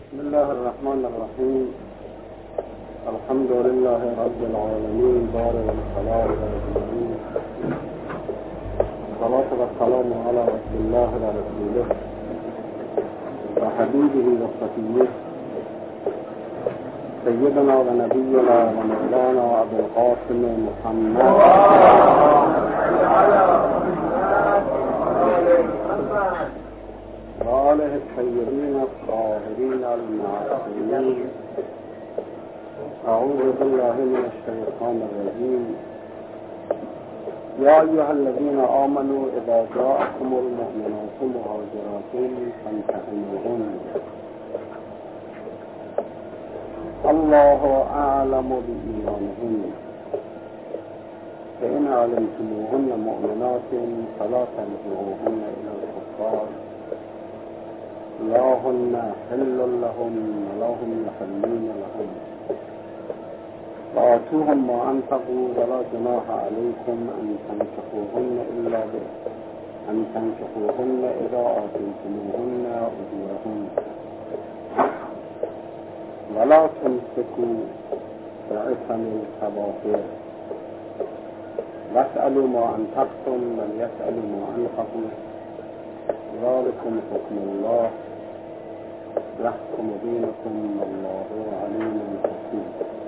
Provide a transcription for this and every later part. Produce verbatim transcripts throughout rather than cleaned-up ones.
بسم الله الرحمن الرحيم. الحمد لله رب العالمين بارئ الخلائق أجمعين، الصلاة والسلام على رسول الله ورسوله وحبيبه وصفيه سيدنا ونبينا ومولانا أبي القاسم محمد وآله الطيبين الطاهرين المعصومين. أعوذ بالله من الشيطان الرجيم. يا أيها الذين آمنوا إذا جاءكم المؤمنات مهاجرات فامتحنوهن الله أعلم بإيمانهن فإن علمتموهن مؤمنات فلا تنكحوهن إلى الكفار لا هن حل لهم ولا هم يحلون لهم وآتوهم ما أنفقوا ولا جناح عليكم أن تنكحوهن إلا أن تنكحوهن إذا آتيتموهن أجورهن ولا تمسكوا بعصم الكبائر واسألوا ما أنفقتم وليسألوا ما أنفقوا ذلكم حكم الله يحكم بينكم والله عليم حكيم.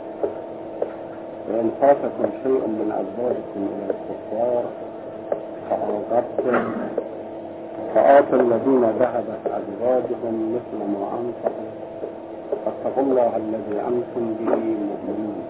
وإن فاتكم شيء من أزواجكم إلى الكفار فعاقبتم فآتوا الذين ذهبت أزواجهم مثل ما أنفقوا فاتقوا الله الذي أنتم به مؤمنون.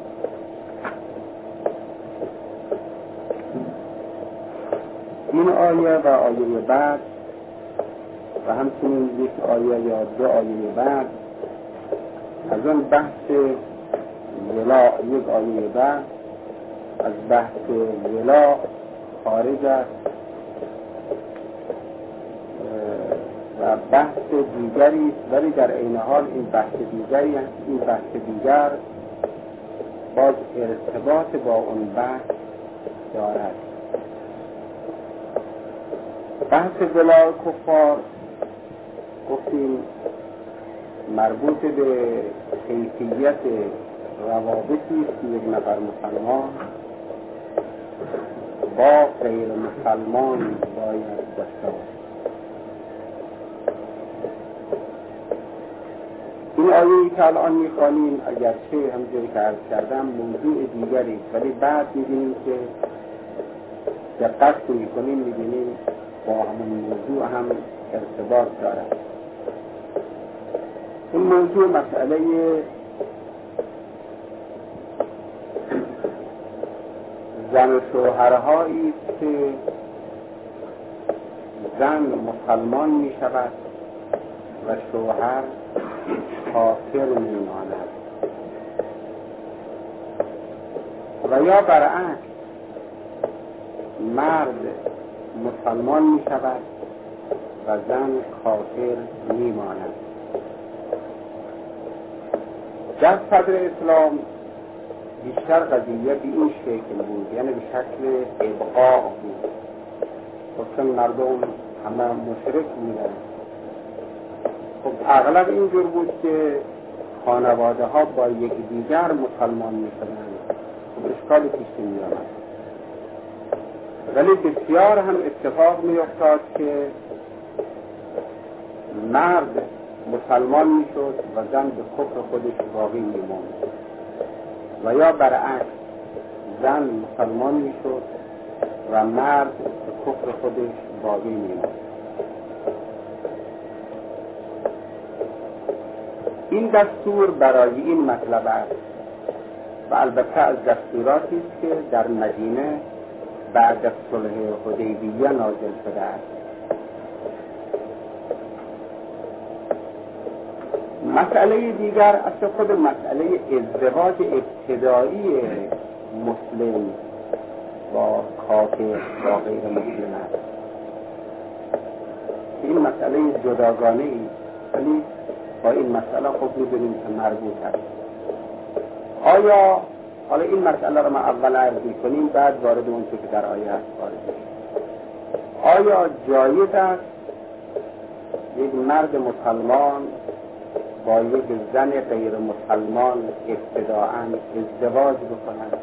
این آیه و آیه بعد و همچنین یک آیه یا دو آیه بعد از اون بحث ولا یک آیه بعد از بحث ولا خارج است و بحث دیگری، ولی در عین حال این بحث دیگری این بحث دیگر باز ارتباط با اون بحث دارد. بحث ولا کفار گفتیم مربوط به کیفیت روابطی که یک نفر مسلمان با غیر مسلمان باید داشته باشد. این آیه‌ای که الان می‌خوانیم اگرچه همونجوری که عرض کردم موضوع دیگری، ولی بعد می‌بینیم که دقت می‌کنیم می‌بینیم با همون موضوع هم ارتباط دارد. این موضوع مسئله زن و شوهرهایی که زن مسلمان می شود و شوهر کافر می ماند و یا برعکس مرد مسلمان می شود و زن کافر می ماند. در صدر اسلام بیشتر قضیه به این شکل بود، یعنی به شکل ابقاء بود، چون مردم همه مشرک بودن. خب اغلب اینجور بود که خانواده ها با یک دیگر مسلمان می شدن، خب اشکالی پیش نمی آمد. ولی بسیار هم اتفاق می افتاد که مرد مسلمان می شد و زن به کفر خودش باقی می ماند و یا برعکس زن مسلمان می شد و مرد به کفر خودش باقی می ماند. این دستور برای این مطلب است و البته از دستوراتی است که در مدینه بعد از صلح حدیبیه نازل شده است. مسئله دیگر اصلا خود مسئله ازدواج ابتدایی مسلم با کافر با غیر مسلم است. این مسئله جداگانه ای، ولی با این مسئله خود می‌دونیم که مربوط است. آیا حالا این مسئله رو ما اول عرض کنیم بعد وارد اون چیزی که در آیه است وارد شیم. آیا جایز است یک مرد مسلمان با یک زن غیر مسلمان ابتداعاً ازدواج بکنند؟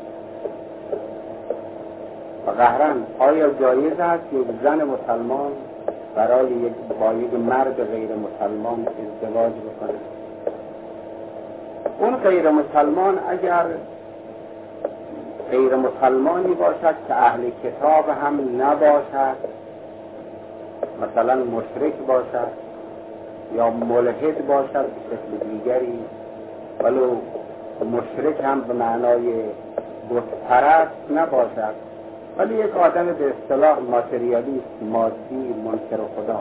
و قهرن آیا جایز است یک زن مسلمان برای یک با یک مرد غیر مسلمان ازدواج بکنه؟ اون غیر مسلمان اگر غیر مسلمانی باشد که اهل کتاب هم نباشد، مثلا مشرک باشد یا ملحد باشد به شکل دیگری، ولو مشرک هم به معنای بتپرست نباشد، ولی یک آدم به اصطلاح ماتریالیست، مادی، منکر خدا،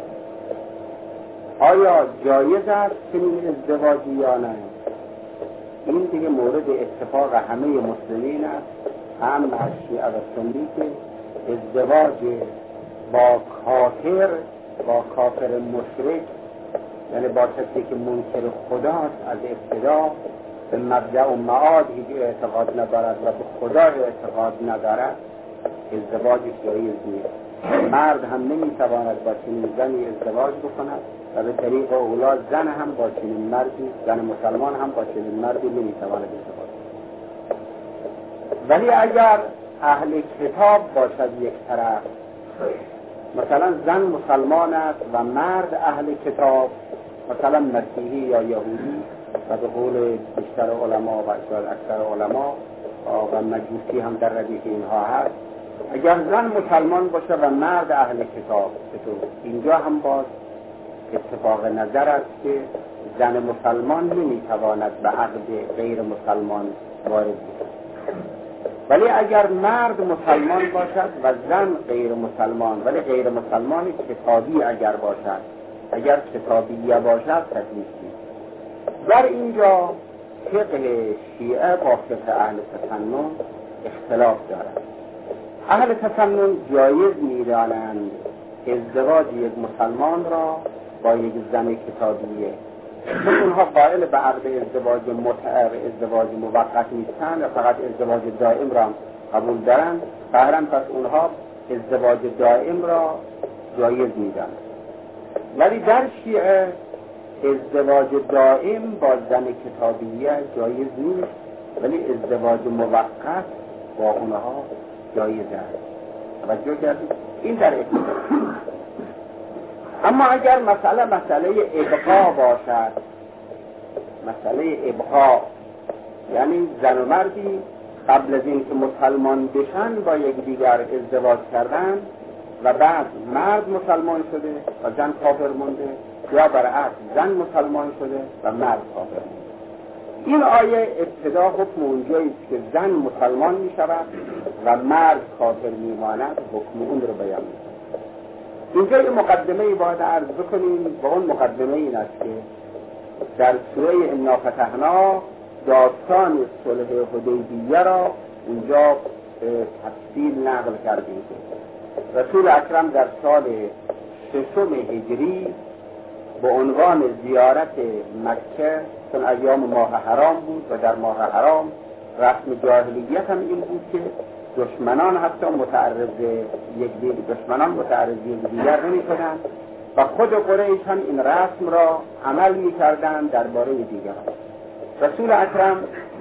آیا جایز است چنین ازدواجی یا نه؟ این دیگه مورد اتفاق همه مسلمین است، هم از شیعه و سنی، که ازدواج با کافر، با کافر مشرک، یعنی با کسی که منکر خداست از ابتدا، به مبدأ و معاد هیچ اعتقاد ندارد و به خدا اعتقاد ندارد، ازدواجش جایز نیست. مرد هم نمیتواند با چنین زنی ازدواج بکند و به طریق اولا زن هم با چنین مردی، زن مسلمان هم با چنین مردی نمیتواند ازدواج بکند. ولی اگر اهل کتاب باشد یک طرف، مثلا زن مسلمان است و مرد اهل کتاب، مثلا مسیحی یا یهودی، و به قول بیشتر علما و شاید اکثر علما و مجوسی هم در ردیف اینها هست، اگر زن مسلمان باشه و مرد اهل کتاب، تو اینجا هم باز اتفاق نظر است که زن مسلمان نمیتواند به عقد غیر مسلمان وارد بشود. ولی اگر مرد مسلمان باشد و زن غیر مسلمان، ولی غیر مسلمان کتابی اگر باشد، اگر کتابیه باشد تکلیف نیست. در اینجا فقه شیعه با فقه اهل تسنن اختلاف دارد. اهل تسنن جایز می‌دانند ازدواج یک مسلمان را با یک زن کتابیه، چون اونها قائل به عقد ازدواج متع و ازدواج موقت نیستند و فقط ازدواج دائم را قبول دارند. فهرم پس اونها ازدواج دائم را جایز می‌دانند. ولی در شیعه ازدواج دائم با زن کتابیه جایز نیست، ولی ازدواج موقت با اونها جایز است. توجه کردید؟ این در اتفاق. اما اگر مسئله مسئله ابقا باشد، مسئله ابقا یعنی زن و مردی قبل از این که مسلمان بشن با یک دیگر ازدواج کردن و بعد مرد مسلمان شده و زن کافر مونده، یا برعکس زن مسلمان شده و مرد کافر مونده، این آیه ابتدا حکم اونجایی است که زن مسلمان می شود و مرد کافر می ماند، حکم اون رو بیان می کند. اینجا یه مقدمه ای باید عرض بکنیم و اون مقدمه این است که در سوره انا فتحنا داستان صلح حدیبیه را اینجا تفصیل نقل کردیم. رسول اکرم در سال ششم هجری به عنوان زیارت مکه، چون ایام ماه حرام بود و در ماه حرام رسم جاهلیت هم این بود که دشمنان حتی متعرض یک دیگر دشمنان متعرض یک دیگر نمی کنند و خود قریش هم این رسم را عمل می کردن درباره دیگران. رسول اکرم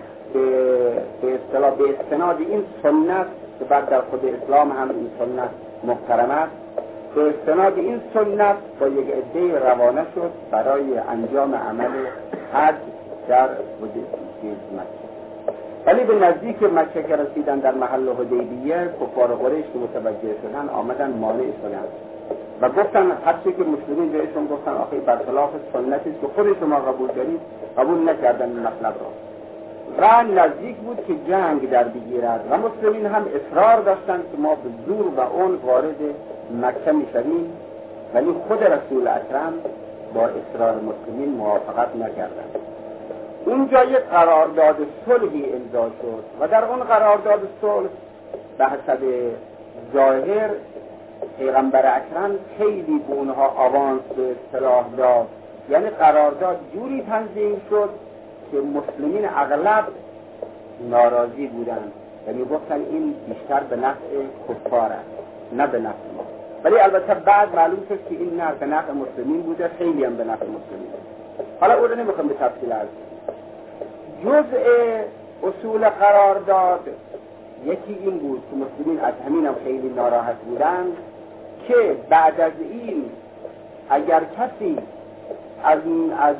به اصطلاح به استناد این سنت که بعد در خود اسلام هم این سنت محترم است، به استناد این سنت با یک عده روانه شد برای انجام عمل حج در مکه. ولی به نزدیک مکه که رسیدن در محل حدیبیه، کفار قریش که متوجه شدن آمدن مانع شدن و گفتن هرچی که مسلمین بهشون گفتن آخه برخلاف سنتی که خود شما قبول دارید، قبول نکردن این مطلب را. و نزدیک بود که جنگ در بگیرد و مسلمین هم اصرار داشتند که ما به زور و اون وارد مکه میشویم، ولی خود رسول اکرم با اصرار مسلمین موافقت نکردند. اونجا یک قرارداد صلحی امضا شد و در اون قرارداد صلح به حسب ظاهر پیغمبر اکرم خیلی به اونها آوانس به اصطلاح داد، یعنی قرارداد جوری تنظیم شد که مسلمین اغلب ناراضی بودند و میگفتن این بیشتر به نفع کفار است نه به نفع ما. ولی البته بعد معلوم شد که این نه به نفع مسلمین بوده، خیلی هم به نفع مسلمین. حالا او رو نمیخوام به تفصیل عرض کنم. جزء اصول قرارداد یکی این بود که مسلمین از همین هم خیلی ناراحت بودند که بعد از این اگر کسی از از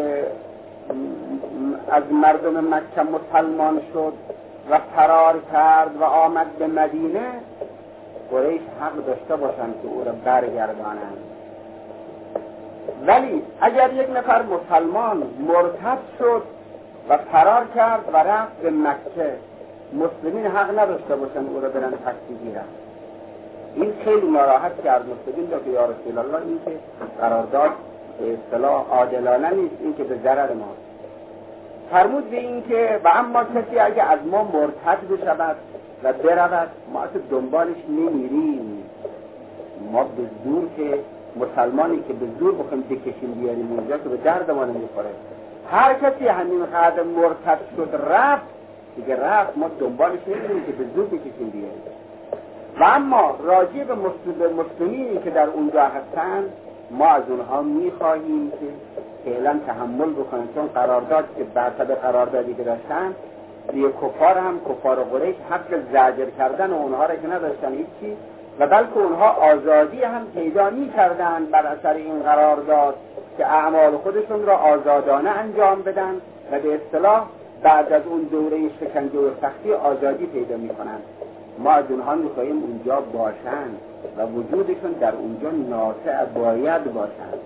از مردم مکه مسلمان شد و فرار کرد و آمد به مدینه، قریش حق داشته باشند که او را برگردانند. ولی اگر یک نفر مسلمان مرتد شد و فرار کرد و رفت به مکه، مسلمین حق نداشته باشند او را برن پس بگیرند. این خیلی ناراحت کرد مسلمین را که یا رسول الله این که قرارداد به اصطلاح عادلانه نیست، این که به ضرر ما. فرمود به این که و اما کسی اگه از ما مرتد بشود و برود، ما اصلا دنبالش نمیریم، ما به زور که مسلمانی که به زور بخوایم بکشیم بیاریم اونجا که به درد ما نمیخوره. هر کسی همین قدر مرتد شد رفت دیگه رفت، ما دنبالش نمیریم که به زور بکشیم بیاریم. و اما راجع به مسلمینی که در اونجا هستن، ما از اونها میخواهیم که فعلا تحمل بکنن، چون قرارداد که برطبق قراردادی که داشتن دیگه کفار هم کفار قریش حق زجر کردن و اونها را که نداشتن هیچی، و بلکه اونها آزادی هم پیدا می‌کردن بر اثر این قرارداد که اعمال خودشون را آزادانه انجام بدن و به اصطلاح بعد از اون دوره شکنجه و سختی آزادی پیدا می‌کنن. ما از اونها می‌خواهیم اونجا باشند و وجودشون در اونجا نافع باید باشند.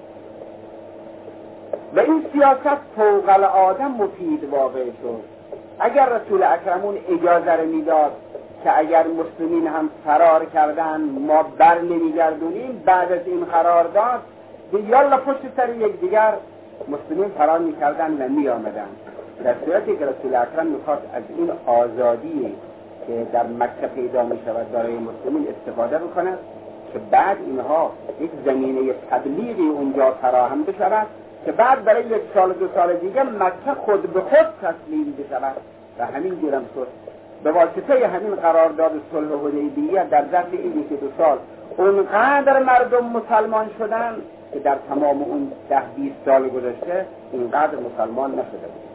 و این سیاست فوق العاده مفید واقع شد. اگر رسول اکرمون اجازه رو میداد که اگر مسلمین هم فرار کردن ما بر نمیگردونیم، بعد از این قرارداد به یالا پشت سر یک دیگر مسلمین فرار میکردن و میآمدن. در صورتی که رسول اکرم میخواست از این آزادی که در مکه پیدا میشود برای مسلمین استفاده بکنند که بعد اینها یک زمینه تبلیغی اونجا فراهم بشود که بعد برای یک سال دو سال دیگه مکه خود به خود تسلیم بشود. و همین گیرم شد به واسطه همین قرارداد صلح حدیبیه در ظرف این یک دو سال اونقدر مردم مسلمان شدن که در تمام اون ده بیست سال گذشته اینقدر مسلمان نشده بود.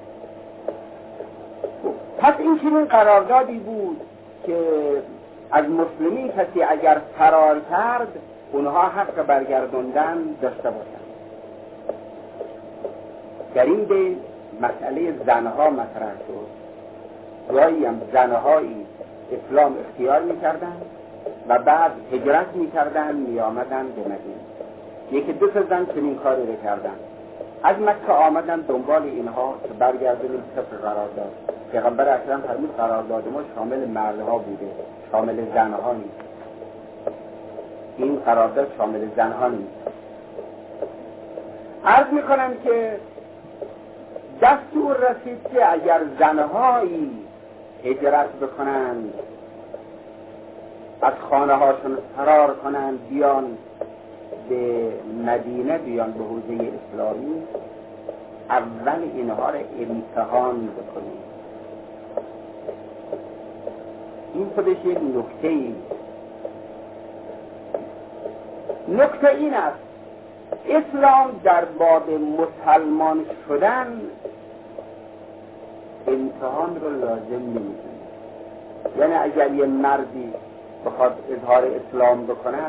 پس این چنین قراردادی بود که از مسلمین کسی اگر فرار کرد اونها حق برگردوندن داشته باشند. در این بین مسئله زنها مطرح شد. گاهی هم زنهایی اسلام اختیار میکردن و بعد هجرت میکردن میآمدن به مدینه. یکی دو تا زن چنین کاری رو کردن، از مکه آمدن دنبال اینها که برگردونیم طبق قرارداد. پیغمبر اکرم فرمود قرارداد ما شامل مردها بوده، شامل زنها نیست. این قرارداد شامل زنها نیست. عرض میکنم که دستور رسید که اگر زنهایی هجرت بکنند، از خانه هاشون فرار کنند، بیان به مدینه، بیان به حوزه اسلامی، اول اینها را امتحان بکنید. این خودش یک نکته ای نکته این است اسلام در باب مسلمان شدن امتحان رو لازم نمی‌دونه. یعنی اگر یه مردی بخواد اظهار اسلام بکند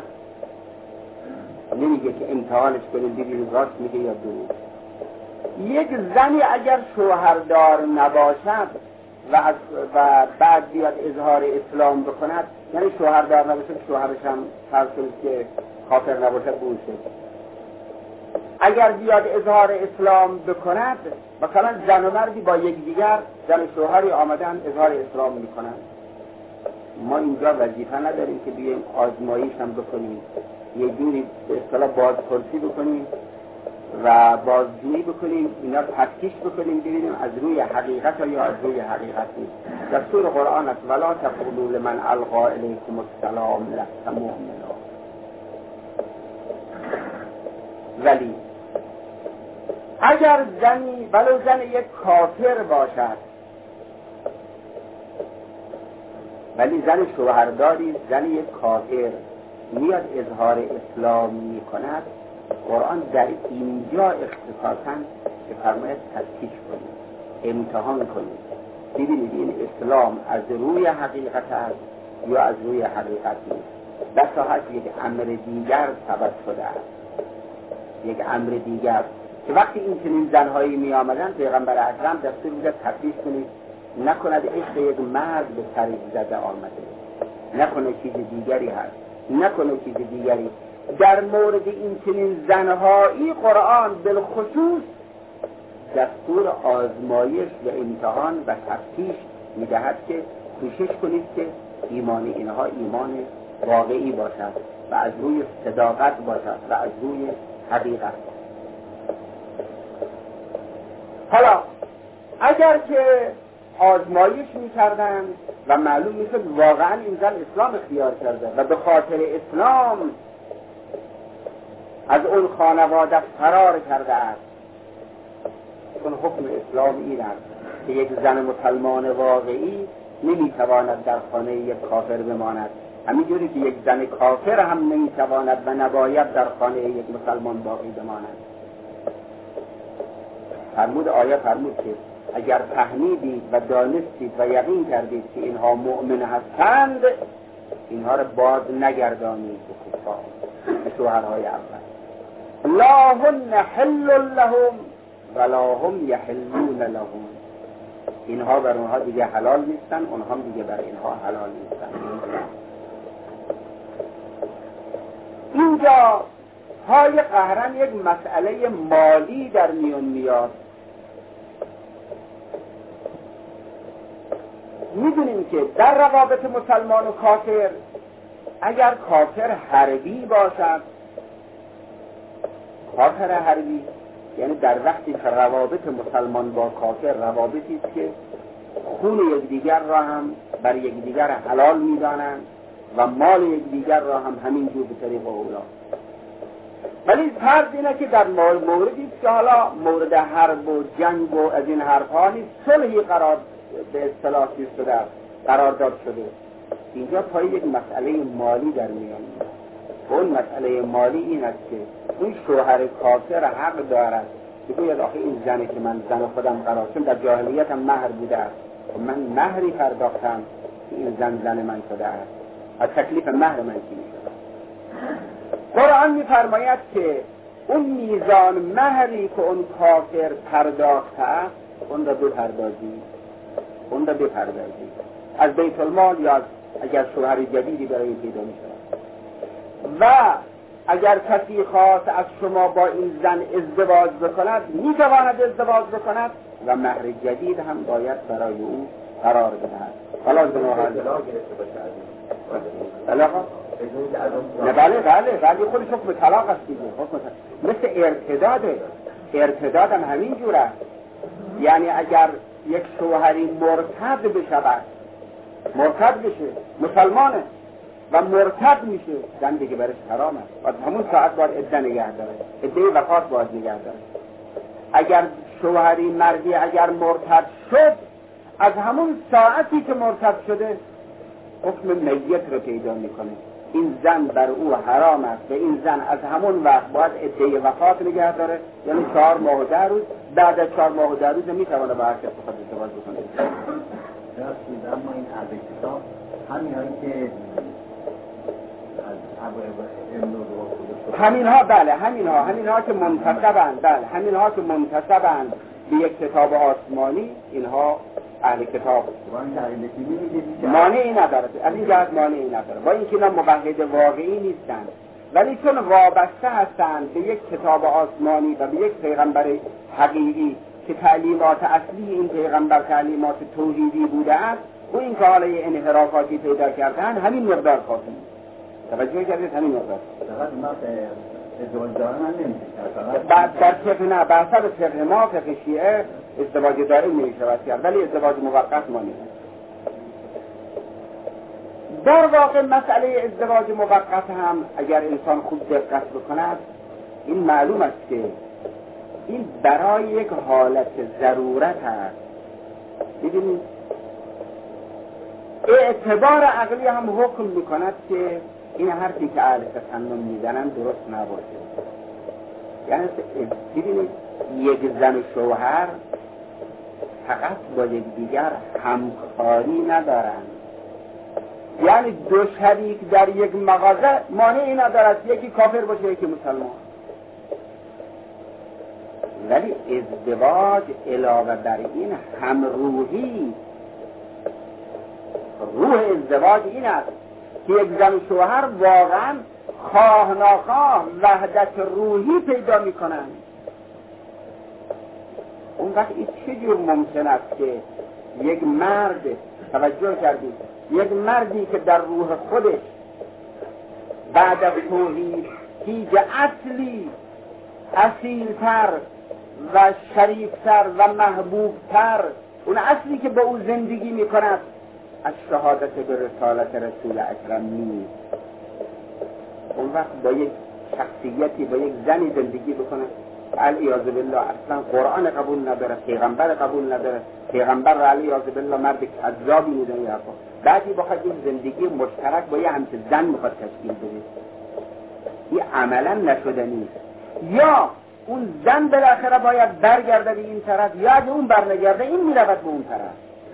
نمیگه که امتحانش کنیم ببینیم راست میگه یا دروغ. یک زنی اگر شوهردار نباشد و, از و بعد بیاد اظهار اسلام بکند، یعنی شوهردار نباشد شوهرش هم فرض کنید که کافر نباشد بوشه، اگر بیاد اظهار اسلام بکند، مثلا زن و مردی با یک دیگر زن و شوهری آمدن اظهار اسلام میکنند، ما اینجا وظیفه نداریم که بیایم آزمایش هم بکنیم، یه جوری به اصطلاح بازپرسی بکنیم و بازجویی بکنیم، اینا رو تفتیش بکنیم ببینیم از روی حقیقت یا از روی حقیقت نیست. دستور قرآن است ولا تقولوا لمن القی الیکم السلام لست مؤمنا. ولی اگر زنی ولو زن یک کافر باشد ولی زن شوهرداری زن یک کافر میاد اظهار اسلام می کند، قرآن در اینجا اختصاصا میفرماید تفتیش کنید، امتحان کنید، ببینید این اسلام از روی حقیقت است یا از روی حقیقت نیست. در ساحت یک امر دیگر ثبت شده است، یک امر دیگر که وقتی این چنین زنهایی می آمدن پیغمبر اکرم دستور می‌داد تفتیش کنید، نکند عشق یک مرد به طریق زده آمده، نکنه چیز دیگری هست، نکنه چیز دیگری. در مورد این چنین زنهایی قرآن بالخصوص دستور آزمایش و امتحان و تفتیش می‌دهد که کوشش کنید که ایمان اینها ایمان واقعی باشد و از روی صداقت باشد و از روی حقیقت. حالا اگر که آزمایش می‌کردن و معلوم می‌شد واقعا این زن اسلام اختیار کرده و به خاطر اسلام از اون خانواده فرار کرده است، چون حکم اسلام این است که یک زن مسلمان واقعی نمی‌تواند در خانه یک کافر بماند، همینجوری که یک زن کافر هم نمی‌تواند و نباید در خانه یک مسلمان باقی بماند. فرمود آیه فرمود که اگر فهمیدید و دانستید و یقین کردید که اینها مؤمن هستند، اینها را باز نگردانید به کفار، به شوهرهای اول. لا هن حل لهم ولا هم یحلون لهم. اینها بر اونها دیگه حلال نیستن، اونها هم دیگه بر اینها حلال نیستن. اینجا های قهرن یک مسئله مالی در میون میاد. میدونیم که در روابط مسلمان و کافر، اگر کافر حربی باشد، کافر حربی یعنی در وقتی که روابط مسلمان با کافر روابطی است که خون یکدیگر را هم بر یکدیگر حلال می‌دانند و مال یکدیگر را هم همین جور به طریق اولا. ولی فرض اینه که در موردی که حالا مورد حرب و جنگ و از این حرفا نیست، صلحی قرار به اصطلاح شده قرار داد شده. اینجا پای یک مسئله مالی در میان. اون مسئله مالی این است که اون شوهر کافر حق دارد بگوید آخه این زنی که من زن خودم قرار، چون در جاهلیت هم مهر بوده است و من مهری پرداختم که این زن زن من شده است، از تکلیف مهر من چی میشه؟ قرآن میفرماید که اون میزان مهری که اون کافر پرداخته است اون را بپردازی، اون را بپردازی از بیت المال یا اگر شوهر جدیدی برای پیدا میشه. و اگر کسی خواست از شما با این زن ازدواج بکند میتواند ازدواج بکند و مهر جدید هم باید برای او قرار بدهد. حالا جنوها طلاق نه بله بله بله خودش حکم طلاق است دیگه، مثل ارتداده. ارتداد هم همین جور است. یعنی اگر یک شوهری مرتد بشود، مرتد بشه، مسلمانه و مرتد میشه، زن دیگه برش حرام است و همون ساعت باید عده نگه داره، عده وفات باید نگه داره. اگر شوهری مردی اگر مرتد شد، از همون ساعتی که مرتد شده حکم میت رو پیدا میکنه. این زن بر او حرام است و این زن از همون وقت باید عده وفات نگه داره، یعنی چهار ماه و ده روز. بعد از چهار ماه و ده روز نمیتونه با هر کس بخواد ازدواج بکنه. راستید، اما این اهل کتاب همین هایی که همین ها بله همین ها همین ها که منتسبند بله همین ها که منتسبند به یک کتاب آسمانی، اینها اهل کتاب مانعی نداره، از این جهت مانعی نداره، با اینکه اینا موحد واقعی نیستند، ولی چون وابسته هستند به یک کتاب آسمانی و به یک پیغمبر حقیقی که تعلیمات اصلی این پیغمبر تعلیمات توحیدی بوده است و این که حالا یه انحرافاتی پیدا کردن، همین مقدار کافی. توجه کردید؟ همین مقدار ازدواج دارن هم نمیشه بعد در فقه نه بر حسب فقه ما فقه شیعه ازدواج دائم نمیشود کرد، ولی ازدواج موقت ما نیست. در واقع مسئله ازدواج موقت هم اگر انسان خوب دقت بکند این معلوم است که این برای یک حالت ضرورت است. ببینید اعتبار عقلی هم حکم میکند که این حرفی که اهل تسنن میزنن درست نباشه. یعنی ببینید یک زن و شوهر فقط با یکدیگر همکاری ندارند، یعنی دو شریک در یک مغازه مانعی ندارد یکی کافر باشه یکی مسلمان، ولی ازدواج علاوه بر این همروحی، روح ازدواج این است که یک زن و شوهر واقعا خواه ناخواه وحدت روحی پیدا می کنند. اون وقت این چجور ممکن است که یک مرد، توجه کردید، یک مردی که در روح خودش بعد از توحید هیچ اصلی اصیلتر و شریفتر و محبوبتر، اون اصلی که با او زندگی می کند از شهادت به رسالت رسول اکرم نیست، اون وقت با یک شخصیتی، با یک زنی زندگی بکنه علیاذ بالله اصلا قرآن قبول نداره، پیغمبر قبول نداره، پیغمبر را علیاذ بالله مرد کذابی میدونه، یا بعدی بخواد این زندگی مشترک با یه همچه زن میخواد تشکیل بده، این عملا نشدنی. یا اون زن بالاخره باید برگرده به این طرف، یا اگه اون برنگرده این میرود به اون طرف.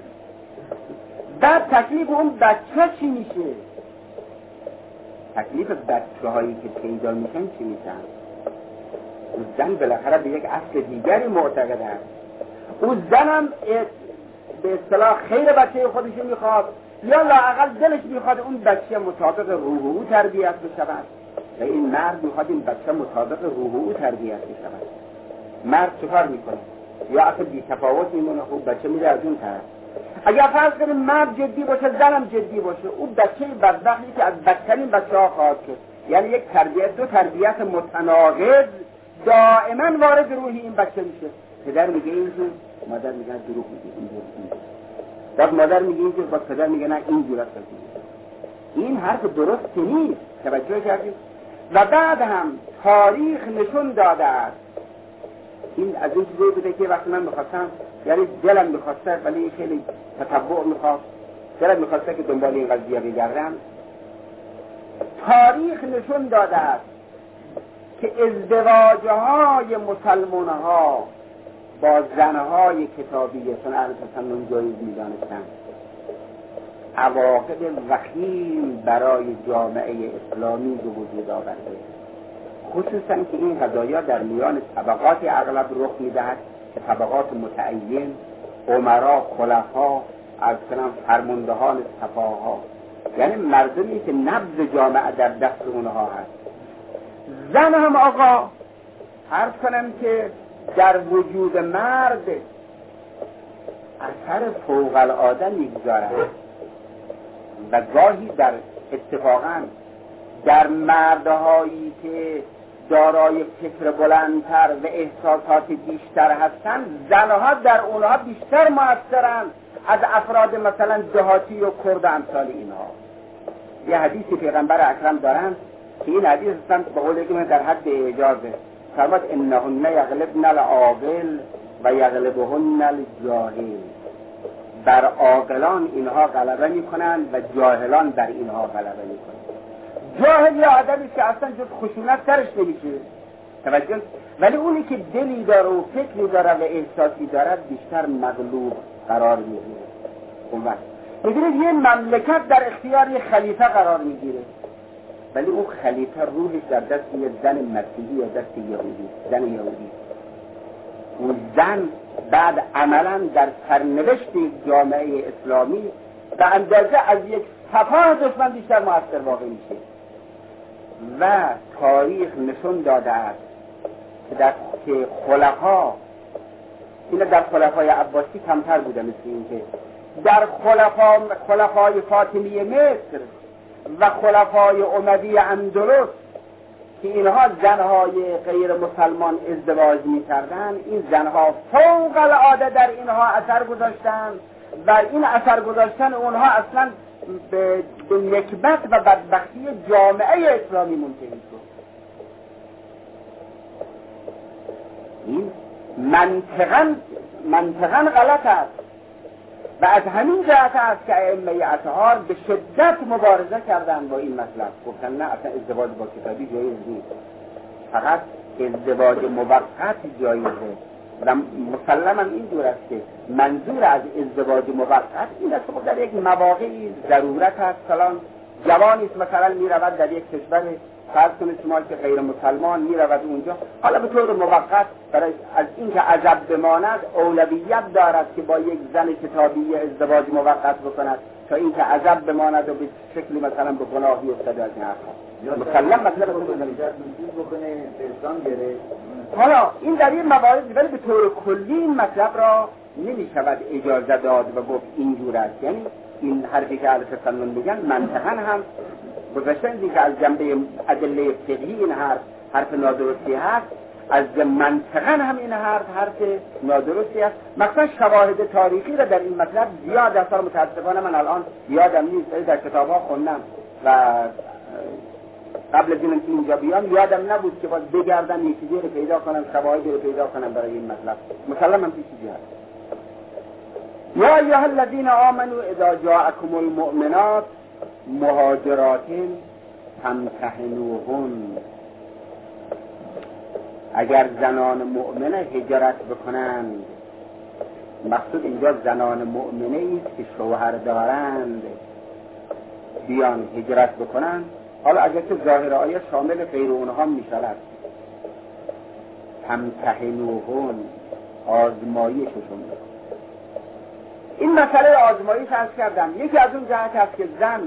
بعد تکلیف اون بچه چی میشه؟ تکلیف بچه هایی که پیدا میشن چی میشن؟ اون زن بالاخره به یک اصل دیگری معتقد است. اون زن هم به اصطلاح خیر بچه خودش میخواد، یا لااقل دلش میخواد اون بچه مطابق روح او تربیت بشود، و این مرد میخواد این بچه مطابق روح او تربیت بشود. مرد چه کار میکنه؟ یا اصلا بی تفاوت میمونه، خوب بچه میره از اون طرف. اگر فرض کنیم مرد جدی باشه زنم جدی باشه، اون بچه بدبختی که از بدترین بچه ها خواهد شد، یعنی یک تربیت، دو تربیت متناقض دائما وارد روحی این بچه میشه. پدر میگه اینجور، مادر میگه دروغ میگه اینجور، بعد مادر میگه اینجور، بعد پدر میگه نه اینجور است. این حرف درست نیست، توجه کردید؟ و بعد هم تاریخ نشون داده است، این از این چیزی بوده که وقتی من میخواستم، یعنی دلم میخواسته ولی خیلی تتبع میخواست، دلم میخواسته که دنبال این قضیه بگردم، تاریخ نشون داده است که ازدواجهای مسلمانها با زنهای کتابیشون اهل تسنن جایز میدانستند، عواقب وخیم برای جامعه اسلامی به وجود آورده، خصوصا که این قضایا در میان طبقات اغلب رخ میدهد که طبقات متعین، امرا، خلفا، از کنم فرماندهان صفاها، یعنی مردمی که نبض جامعه در دست اونها هست. زن هم آقا عرض کنم که در وجود مرد اثر فوق العاده میگذارد و گاهی در اتفاقا در مردهایی که دارای فکر بلندتر و احساسات بیشتر هستند، زنها در اونها بیشتر مؤثرند از افراد مثلا دهاتی و کرد امثال اینها. یه حدیثی پیغمبر اکرم دارند که این حدیث هستند به قول که من در حد اجازه فرمود انهن یغلبن العاقل و یغلبهن الجاهل، بر عاقلان اینها غلبه میکنند و جاهلان بر اینها غلبه میکنند. جاهل یا آدمی که اصلا جز خشونت سرش نمیشه، توجه، ولی اونی که دلی داره و فکری داره و احساسی داره بیشتر مغلوب قرار میگیره. اون وقت میگیره یه مملکت در اختیار یه خلیفه قرار میگیره، ولی اون خلیفه روحش در دست یه زن مسیحی یا دست یهودی، زن یهودی. اون زن بعد عملا در سرنوشت جامعه اسلامی به اندازه از یک سپاه دشمن بیشتر مؤثر واقع میشه. و تاریخ نشون داده است که در که خلفا، این در خلفای عباسی کمتر بوده مثل این که در خلفا خلفای فاطمی مصر و خلفای اموی اندلس که اینها زنهای غیر مسلمان ازدواج می‌کردند، این زنها فوق العاده در اینها اثر گذاشتند و این اثر گذاشتن اونها اصلا به, به نکبت و بدبختی جامعه اسلامی منتهی شد. این منطقاً منطقاً غلط است و از همین جهت است که ائمه اطهار به شدت مبارزه کردند با این مسئله. گفتن نه اصلا ازدواج با کتابی جایز نیست، فقط ازدواج موقت جایزه و مسلما این جور است که منظور از ازدواج موقت این است که در یک مواقعی ضرورت هست. مثلا جوانی است مثلا میرود در یک کشور فرض کنید شما که غیر مسلمان میرود اونجا، حالا به طور موقت برای از اینکه عزب بماند اولویت دارد که با یک زن کتابی ازدواج موقت بکند تا اینکه عزب بماند و به شکلی مثلا به گناه بیفتد. از این حرفا مسلم مطلب خود بکنه اسلام گره. حالا این در این موارد ولی به طور کلی این مطلب را نمی شود اجازه داد و گفت اینجور است. یعنی این حرفی که اهل فقه میگن منطقاً هم گذاشتن که از جنبه ادله فقهی این حرف حرف نادرستی هست، از منطقاً هم این حرف حرف نادرستی است. مثلا شواهد تاریخی را در این مطلب زیاد است. متاسفانه من الان یادم نیست، در کتاب‌ها خوندم و قبل از اینکه اینجا بیام یادم نبود که باید بگردم یه چیزی رو پیدا کنم، شواهدی رو پیدا کنم برای این مطلب. مسلماً هم چیزی هست. یا ایها الذین آمنوا اذا جاءکم المؤمنات مهاجرات فامتحنوهن. اگر زنان مؤمنه هجرت بکنند، مقصود اینجا زنان مؤمنه است که شوهر دارند بیان هجرت بکنند. حالا اگر که ظاهر آیه شامل غیر اونها می شود، فامتحنوهن آزمایششون. این مسئله آزمایش عرض کردم. یکی از اون جهت است که زن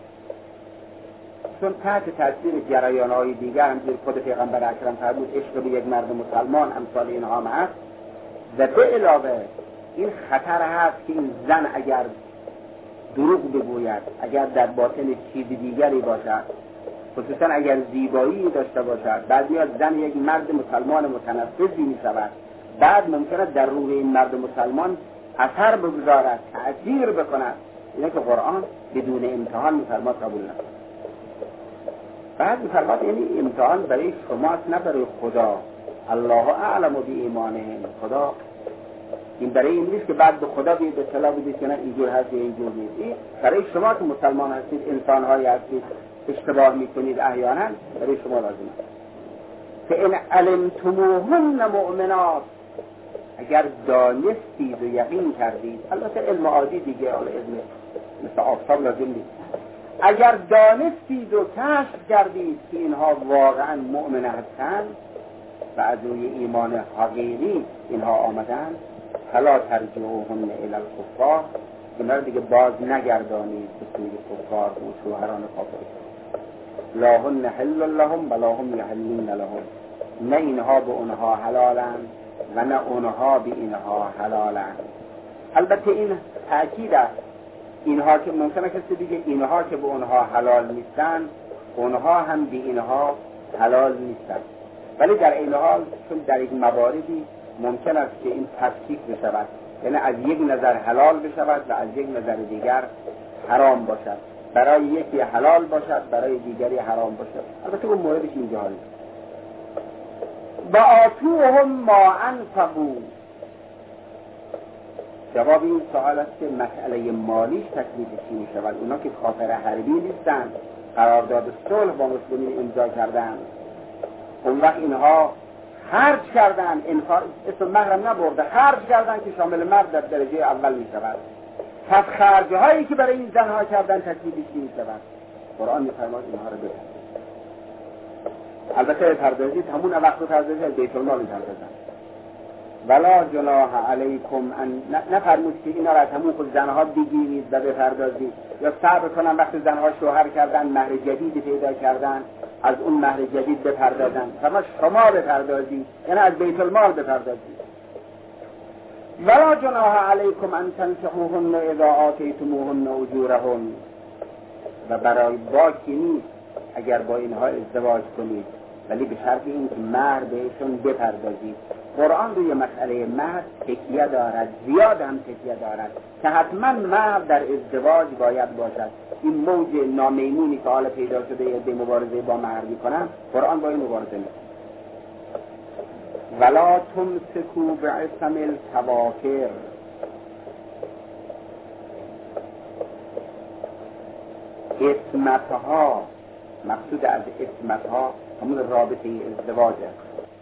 چون تحت تاثیر جریان‌های دیگر همچنین خود پیغمبر اکرم فرمود عشق به یک مرد مسلمان امثال اینها هم هست، و به علاوه این خطر هست که این زن اگر دروغ بگوید، اگر در باطن چیز دیگری باشد، خصوصا اگر زیبایی داشته باشد، بعد میاد زن یک مرد مسلمان متنفذی می شود، بعد ممکنه در روح این مرد مسلمان اثر بگذارد، تأثیر بکند. اینه که قرآن بدون امتحان میفرماد قبول نکن. بعد میفرماد یعنی امتحان برای شماست نه برای خدا. الله اعلم بی ایمانهم. خدا این برای این نیست که بعد به خدا بید به اطلاع بدید که نه اینجور هست یا اینجور نیست. این برای شما که مسلمان هستید، انسان‌هایی هستید، اشتباه میکنید احیانا، برای شما لازم است که ان علمتموهن مؤمنات، اگر دانستید و یقین کردید، البته علم عادی دیگه، حالا علم مثل آفتاب لازم نیست، اگر دانستید و کشف کردید که اینها واقعا مؤمن هستند و از روی ایمان حقیقی اینها آمدن، فلا ترجعوهن الی الکفار، اینا دیگه باز نگردانید به سوی کفار و شوهران کافر. لا هن حل لهم ولا هم یحلون لهم، نه اینها به اونها حلالند و نه اونها به اینها حلالند. البته این تأکید است، اینها که ممکنه کسی دیگه اینها که به اونها حلال نیستن، اونها هم به اینها حلال نیستن، ولی در این حال چون در یک مواردی ممکن است که این تفکیک بشود، یعنی از یک نظر حلال بشود و از یک نظر دیگر حرام باشد، برای یکی حلال باشد برای دیگری حرام باشد. البته اون موردش اینجا هست. و آتوهم ما انفقوا، جواب این سوال است که مسئله مالیش تکلیف چی می شود؟ اونا که کافر حربی نیستن، قرارداد صلح با مسلمین امضا کردن، اون وقت اینها خرج کردن، انفاق اسم محرم نبرده، خرج کردن که شامل مرد در درجه اول می شود. پس خرج هایی که برای این زنها کردن تکلیف چی می شود؟ قرآن می فرماید اینها رو بپردازید. البته پردازید همون وقت پردازید از بیت المال پردازید. ولا جناح علیکم ان، نفرمود که اینا را از همون خود زنها بگیرید و بپردازید، یا صبر کنن وقتی زنها شوهر کردن مهر جدید پیدا کردن از اون مهر جدید بپردازن، شما شما بپردازید، یعنی از بیت المال بپردازید. ولا جناح علیکم ان تنکحوهن اذا آتیتموهن اجورهن، و برای باکی نیست اگر با اینها ازدواج کنید، ولی به شرط این که مهر بهشون بپردازید. قرآن روی مسئله مهر تکیه دارد، زیاد هم تکیه دارد که حتما مهر در ازدواج باید باشد. این موج نامیمونی که حالا پیدا شده به مبارزه با مهر میکنن، قرآن با این مبارزه میکنه. ولا تمسکوا بعصم الکوافر، عصمتها، مقصود از عصمتها همون رابطه ازدواج است.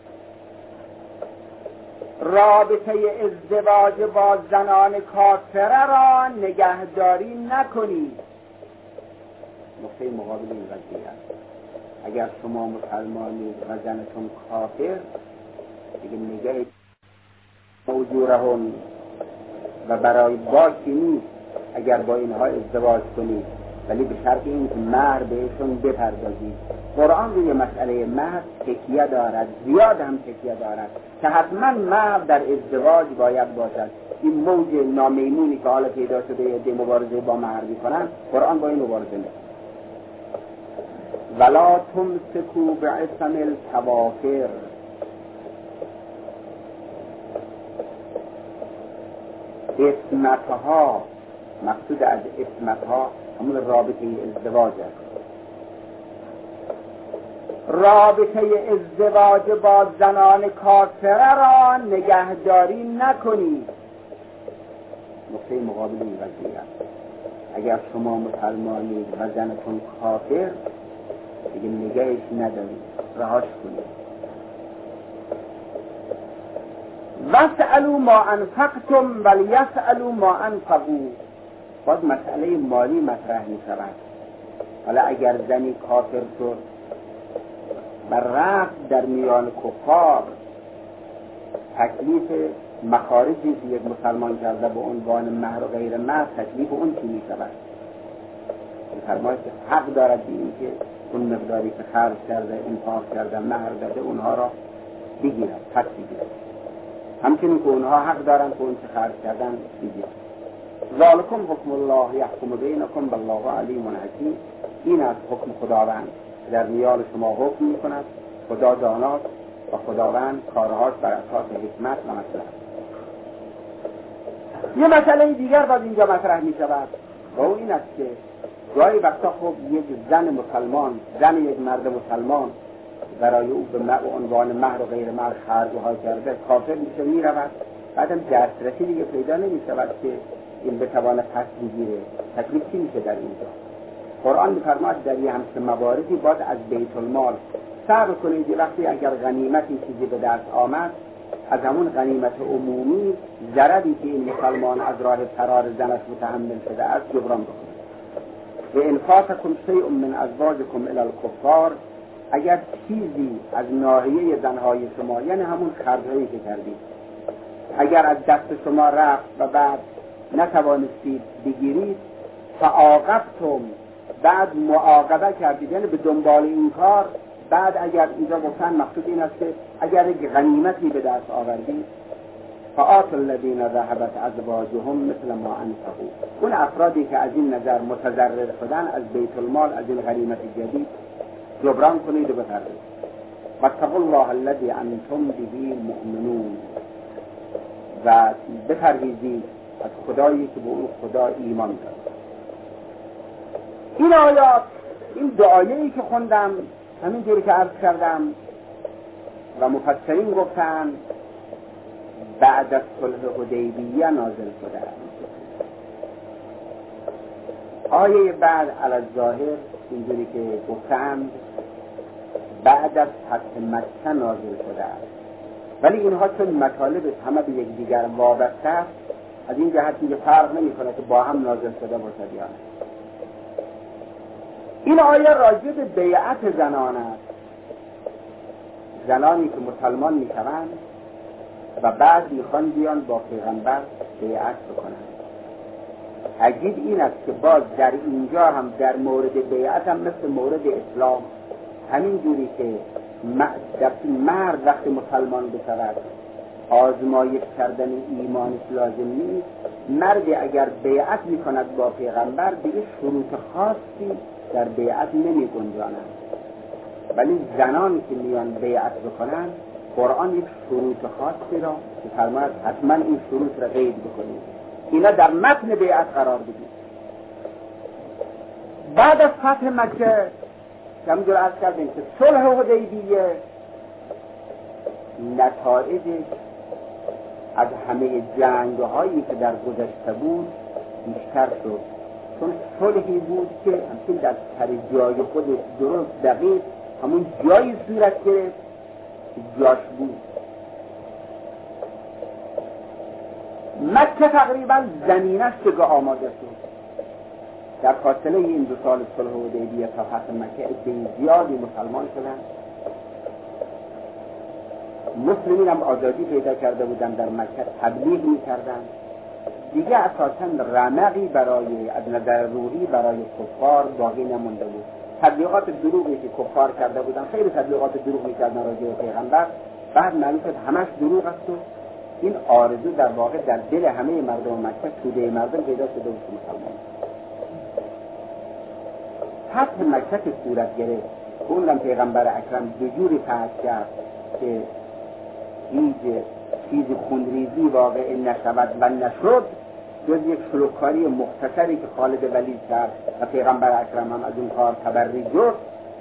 رابطه ازدواج با زنان کافره را نگهداری نکنید. نقطه مقابل این قضیه است. اگر شما مسلمانید و زنتون کافر، دیگه نگه موجورهن و برای باکی نیست اگر با اینها ازدواج کنید، ولی به شرط این که مهر بهشون بپردازید. قرآن روی مسئله مهر تکیه دارد، زیاد هم تکیه دارد که حتما مهر در ازدواج باید باشد. این موج نامیمونی که حالا پیدا شده یه مبارزه با مهر میکنن، قرآن با این مبارزه میکنه. ولا تمسکوا بعصم الکوافر، اسمتها، مقصود از اسمتها همون رابطه ازدواج است. رابطه ازدواج با زنان کافره را نگهداری نکنید. نقطه مقابل این قضیه است. اگر شما مسلمانید و زنتون کافر، دیگه نگهش ندارید، رهاش کنید. واسألوا ما انفقتم ولیسألوا ما انفقوا. باز مسئله مالی مطرح می شود. حالا اگر زنی کافر شد و رفت در میان کفار، تکلیف مخارجی که یک مسلمان کرده به عنوان مهر و غیر مهر، تکلیف اون چی می شود؟ فرماید که حق دارد به این که اون مقداری که خرج کرده، انفاق کرده، مهر داده، اونها را بگیرد، پس بگیرد. همچنین که اونها حق دارند که اون چه خرج کردن بگیرد. ذالکم حکم الله یحکم بینکم والله علیم حکیم. این از حکم خداوند در میان شما حکم می کند. خدا داناست و خداوند کارهاش بر اساس حکمت و مصلحت. یه مسئله دیگر باز اینجا مطرح می شود و او این است که گاهی وقتا خب یک زن مسلمان، زن یک مرد مسلمان برای او به عنوان مهر و غیر مهر خرج‌ها کرده، کافر میشه، میرود، بعدم دسترسی دیگه پیدا نمی شود که این بتوانه پس بگیره. تکلیف چی میشه در اینجا؟ قرآن می‌فرماید در یه همچین مواردی باید از بیت المال صبر کنید. وقتی اگر غنیمتی چیزی به دست آمد، از همون غنیمت عمومی ضرری که این مسلمان از راه فرار زنش متحمل شده است جبران بکنید. و ان فاتکم شیء من ازواجکم الی الکفار، اگر چیزی از ناحیه زنهای شما، یعنی همون خرج‌هایی که کردید، اگر از دست شما رفت و بعد نتوانستید بگیرید، فعاقبتم، بعد معاقبه کردید، یعنی به دنبال این کار، بعد اگر اینجا گفتن مقصود این است که اگر یک غنیمتی به دست آوردید، فآتوا الذین ذهبت ازواجهم مثل ما انفقوا، اون افرادی که از این نظر متضرر شدن از بیت المال، از این غنیمت جدید، جبران کنید و بپردازید. واتقوا الله الذی انتم به مؤمنون، و بپرهیزید از خدایی که به اون خدا ایمان دارد. این آیات، این دو آیه‌ای که خوندم، همینجوری که عرض کردم و مفسرین گفتن بعد از صلح حدیبیه نازل شده. آیه بعد علی الظاهر اینجوری که گفتم بعد از فتح مکه نازل شده است، ولی اینها چون مطالب همه به یک دیگر وابسته است، از این جهت دیگه فرق نمی‌کنه که با هم نازل شده باشد یا نه. این آیه راجع به بیعت زنان است، زنانی که مسلمان میشوند و بعد میخوان بیان با پیغمبر بیعت بکنند. عجیب این است که باز در اینجا هم در مورد بیعت هم مثل مورد اسلام، همین جوری که مرد وقتی مسلمان بشود آزمایش کردن ایمانش لازم نیست، مرد اگر بیعت میکند با پیغمبر دیگه شروط خاصی در بیعت نمی گنجانند، ولی زنانی که میان بیعت بکنند قرآن یک شروط خاصی را که فرماید حتما این شروط را قید بکنید، اینا در متن بیعت قرار بدید. بعد از فتح مکه همونجور عرض کردیم که صلح حدیبیه نتایجش از همه جنگ هایی که در گذشته بود بیشتر شد، چون صلحی بود که همچنین در سر جای خودش درست دقیق همون جایی صورت گرفت که جاش بود. مکه تقریبا زمینش دیگه آماده شد. در فاصله این دو سال صلح حدیبیه تا فتح مکه عده زیادی مسلمان شدند. مسلمین هم آزادی پیدا کرده بودن، در مکه تبلیغ می‌کردند. دیگه اساساً رمقی برای از نظر روحی برای کفار باقی نمونده بود. تبلیغات دروغی که کفار کرده بودن، خیلی تبلیغات دروغ می‌کردن راجع به پیغمبر، بعد معلوم شد همش دروغ است و این آرزو در واقع در دل همه مردم مکه، توده مردم پیدا شده بود مسلمان. فتح مکه که صورت گرفت، اونم پیغمبر اکرم دو جوری فتح کرد که هیچ چیز خونریزی واقع نشود و نشد، جز یک شلوغکاری مختصری که خالد ولید کرد و پیغمبر اکرم هم از اون کار تبری جست.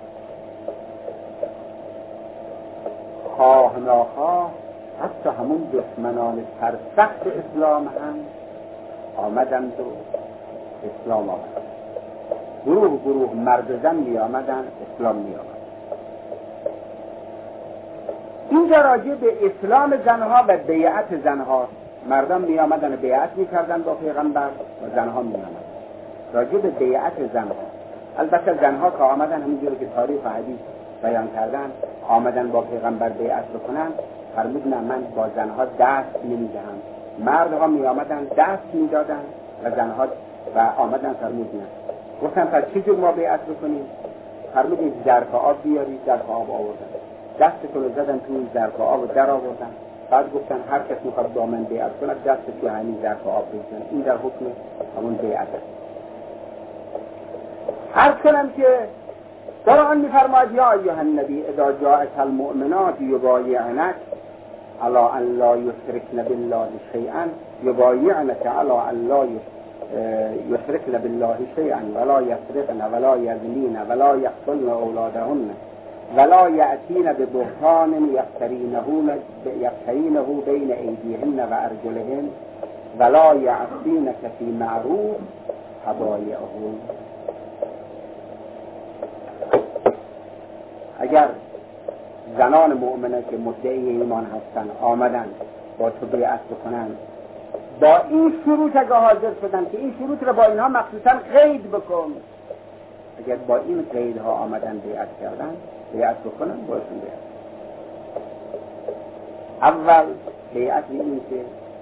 خواه ناخواه حتی همون دشمنان سرسخت اسلام هم آمدند و اسلام آمد. گروه گروه مرد و زن می آمدند، اسلام می آمد. اینجا راجع به اسلام زنها و بیعت زنها، مردم می آمدن و بیعت می کردن با پیغمبر و زنها می آمدن. راجع به بیعت زنها، البته زنها که آمدن همینجور که تاریخ و حدیث بیان کردن، آمدن با پیغمبر بیعت بکنن، فرمود نه من با زنها دست نمی دهم. مردها می آمدن دست می دادن و زنها و آمدن فرمود نه. گفتن پس چی جور ما بیعت بکنیم؟ فرمود این ظرف آب بیارید. ظرف آب آوردن، دستتون رو زدن توی ظرف آب رو در آوردن. بعد گفتن هر کس میخواد با من بیعت کنه دست توی همین ظرف آب بزنه. این در حکم همون بیعت است. عرض کنم که قرآن میفرماید یا ایها النبی اذا جاءک المؤمنات یبایعنک علی ان لا یشرکن بالله شیئا یبایعنک علی ان لا یشرکن بالله شیئا ولا یسرقن ولا یزنین ولا یقتلن اولادهن ولا یأتین ببهتان یفترینه بین ایدیهن و ارجلهن ولا یعصینک فی معروف فبایعهن. اگر زنان مؤمنه که مدعی ایمان هستن آمدن با تو بیعت بکنن، با این شروط اگه حاضر شدن که این شروط رو با اینها مخصوصا قید بکن، اگر با این قیدها آمدن بیعت کردن، بیعت بکنن باشون بیعت. اول بیعت این که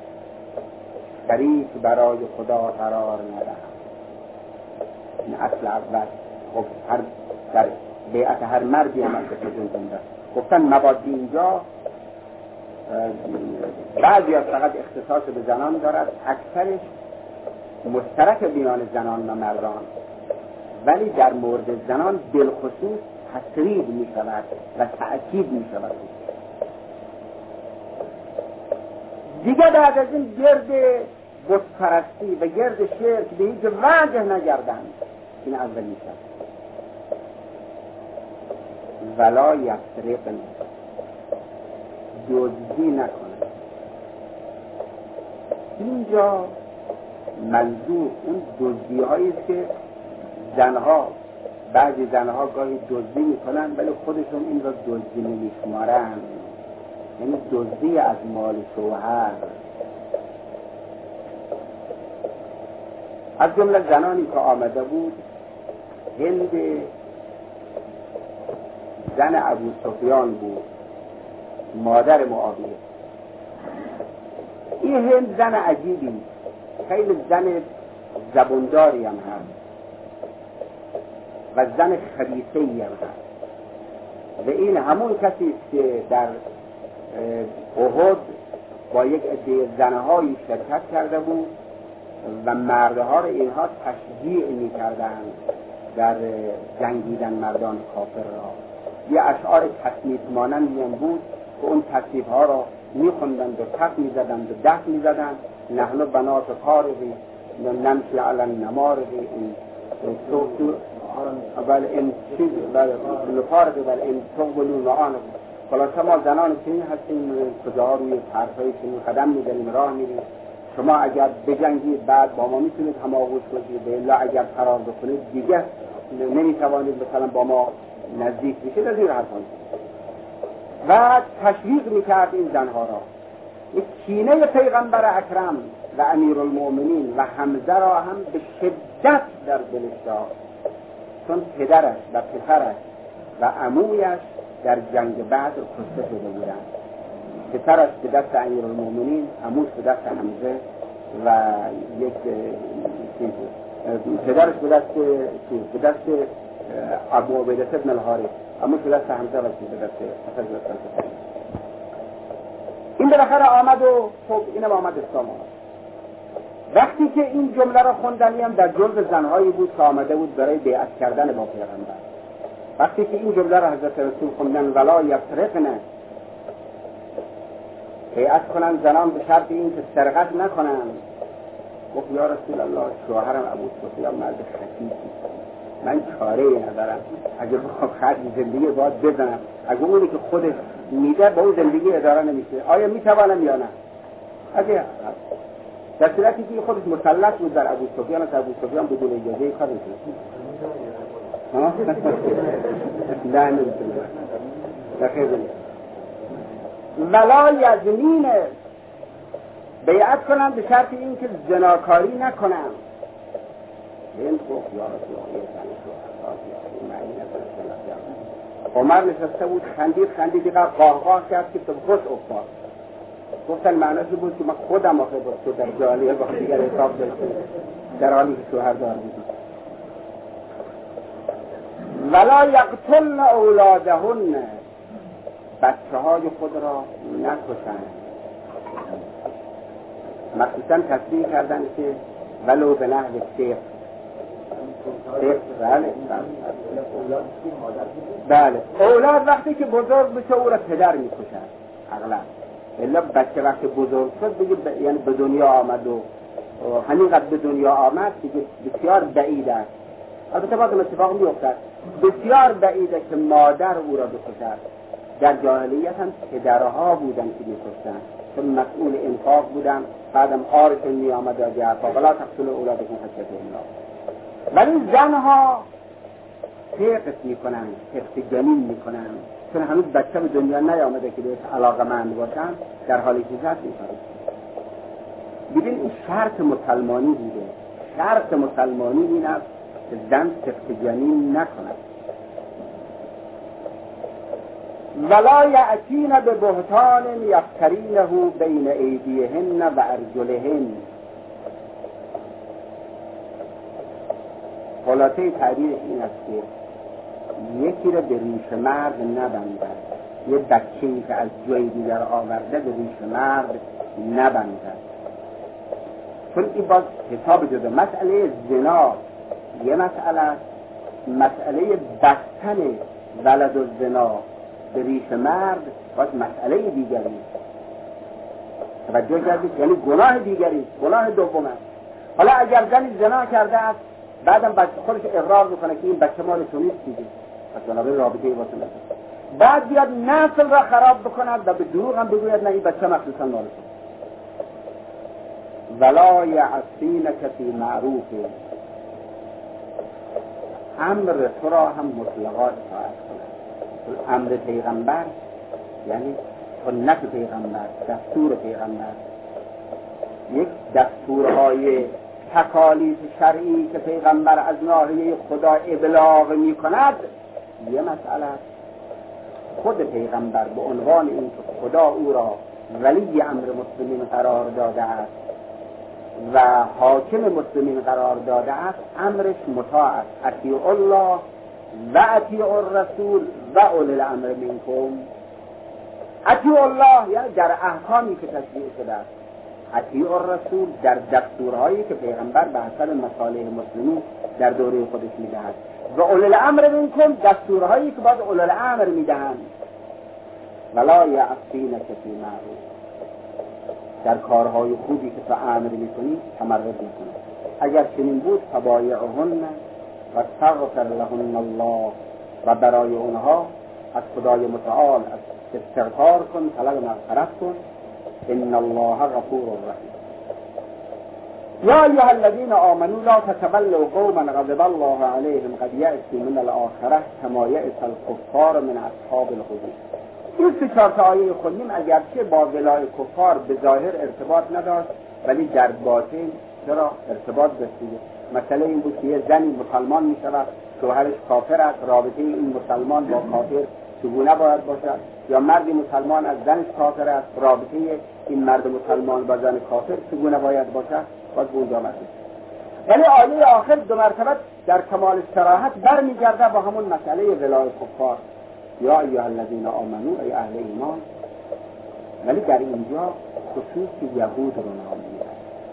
شریک برای خدا قرار ندهند. این اصل اول. خب هر در بیعت هر مردی هم از بجون دنده گفتن مبادی اینجا بعضی از فقط اختصاص به زنان دارد، اکثرش مشترک میان زنان و مردان، ولی در مورد زنان بالخصوص تصریح می شود و تأکید می شود. دیگه بعد از این گرد بتپرستی و گرد شرک به هیچ وجه نگردند. این اولی شد. ولا یسرقن، دزدی نکنند. اینجا منظور اون دزدی هایی است که زنها، بعضی زنها گاهی دزدی میکنن ولی خودشون این را دزدی نمیشمارن، یعنی دزدی از مال شوهر. از جمله زنانی که آمده بود، هند زن ابو سفیان بود، مادر معاویه. این هند زن عجیبی، خیلی زن زبونداری هم هست و زن خبیثه‌ای هم هست و این همون کسی که در احد با یک عده زنهایی شرکت کرده بود و مردها رو اینها تشجیع می‌کردند در جنگیدن مردان کافر را. یه اشعار تصنیف مانندی هم بود که اون تصنیف ها را می‌خوندند و تق می‌زدند و دست می‌زدند. نحن بنات فارغی نمشی علی النمارقی این صوت اول این چیز بل فارغی بل این تقبلون آن. خلاصه ما زنان چنین هستیم، کجاها روی طرفای چنین قدم می‌زنیم، راه می‌ریم. شما اگر بجنگید بعد با ما میتونید هماغوش کنید، به الا اگر فرار بکنید دیگه نمیتوانید مثلا با ما نزدیک بشید. از این حرفان و تشویق میکرد این زنها را. یک کینه پیغمبر اکرم و امیرالمؤمنین و حمزه را هم به شدت در دلش داشت، چون پدرش و پسرش و عمویش در جنگ بدر کشته شده بودند. پسرش به دست امیرالمؤمنین، عموش به دست حمزه و یک چیز پدرش به دست به دست ابو عبیده بن الحارث، عموش به دست حمزه و به دست حسن. این بالاخره آمد و خب اینم آمد اسلام آمد. وقتی که این جمله را خوندن، هم در جزء زنهایی بود که آمده بود برای بیعت کردن با پیغمبر. وقتی که این جمله را حضرت رسول خوندن ولا یسرقن، بیعت کنن زنان به شرط این که سرقت نکنن، گفت یا رسول الله شوهرم ابو سفیان مرد خفیفی، من چاره ای ندارم، اگه بخوام خرج زندگی باید بزنم، اگه اونی که خودش میده با اون زندگی اداره نمیشه، آیا میتوانم یا نه؟ اگه در صورتی که خودش مسلط بود در ابو سفیان، از ابو سفیان بدون اجازه کار میکنه. ها؟ نه نمیتونه. بخیر ولا یزنین، بیعت کنم به شرط این که زناکاری نکنم. این گفت یا رسول الله عمر نشسته بود، خندید خندید دیگر قاه قاه کرد که تو خوش افتاد. گفتن معنیش بود که من خودم آخه با تو در جالیه با دیگر حساب داشتم در حالی که شوهر دار بودم. ولا یقتلن اولادهن، بچه های خود را نکشند. مخصوصا تصریح کردن که ولو به نحو شیخ شیخ بله بله اولاد وقتی که بزرگ بشه او را پدر میکشند اغلب، الا بچه وقتی بزرگ شد دیگه ب... یعنی به دنیا آمد و همینقدر به دنیا آمد دیگه بسیار بعید است. البته باید اتفاق میافتد، بسیار بعیده که مادر او را بکشد. در جاهلیت هم پدرها بودن که میکشتن، چون مسئول انفاق بودن، بعدم آرش می آمد و جعفا ولا تقتل اولادکم خشیة املاق. ولی زنها تقص میکنن، تقص جنین میکنن، چون هنوز بچه به دنیا نیامده که بهش علاقمند باشن، در حال حیزت میکنن. ببین این شرط مسلمانی بوده، شرط مسلمانی این است که زن تقص جنین نکند. ولا یأتین ببهتان یفترینه بین ایدیهن و ارجلهن. خلاصه تعبیرش این است که یکی را به ریش مرد نبندد، یه بچه‌ای که از جای دیگر آورده به ریش مرد نبندد، چون این باز حساب جدا. مسئله زنا یه مسئله، مسئله بستن ولد الزنا به ریش مرد باز مسئله دیگری. توجه کردید؟ یعنی گناه دیگری، گناه دوم است. حالا اگر زنی زنا کرده است، بعدم بچه خودش اقرار میکنه که این بچه مال تو نیست دیگه، پس بنابراین رابطه ای واسه نداره، بعد بیاد نسل را خراب بکند و به دروغ هم بگوید نه این بچه مخصوصا مال تو. ولا یعصینک فی معروف، امر تو را هم مطلقا اطاعت کند. امر پیغمبر یعنی سنت پیغمبر، دستور پیغمبر، یک دستورهای تکالیف شرعی که پیغمبر از ناحیه خدا ابلاغ می کند یه مسئله. خود پیغمبر به عنوان این که خدا او را ولی امر مسلمین قرار داده است و حاکم مسلمین قرار داده است، امرش مطاع است. اطیعوا الله و اطیعوا الرسول و اولی الامر منکم. اطیعوا الله یعنی در احکامی که تشریع شده است، اطیعوا الرسول در دستورهایی که پیغمبر به حسب مصالح مسلمین در دوره خودش میدهد، و اولی الامر منکم دستورهایی که باید اولی الامر میدهند. ولا یعصینک فی معروف، در کارهای خوبی که تو امر میکنی تمرد میکنی. اگر چنین بود فبایعهن و استغفر لهن الله، و برای اونها از خدای متعال از استغفار کن، طلب مغفرت کن. ان الله غفور رحیم. یا ایها الذین آمنوا لا تتولوا قوما غضب الله علیهم قد یأسوا من الآخرة کما یأس الکفار من اصحاب القبور. این سه چهار تا آیه خوندیم اگرچه با ولای کفار به ظاهر ارتباط نداشت، ولی در باطن چرا ارتباط داشته. مسئله این بود که یه زنی مسلمان می شود، شوهرش کافر است، رابطه این مسلمان با کافر چگونه باید باشد؟ یا مردی مسلمان از زنش کافر است، رابطه این مرد مسلمان با زن کافر چگونه باید باشد؟ باید به اونجا مرد. ولی آیه آخر دو مرتبه در کمال صراحت برمیگرده با همون مسئله ولای کفار، یا ایها الذین آمنو، ای اهل ایمان. ولی در اینجا خصوص یهود رو نام میبره،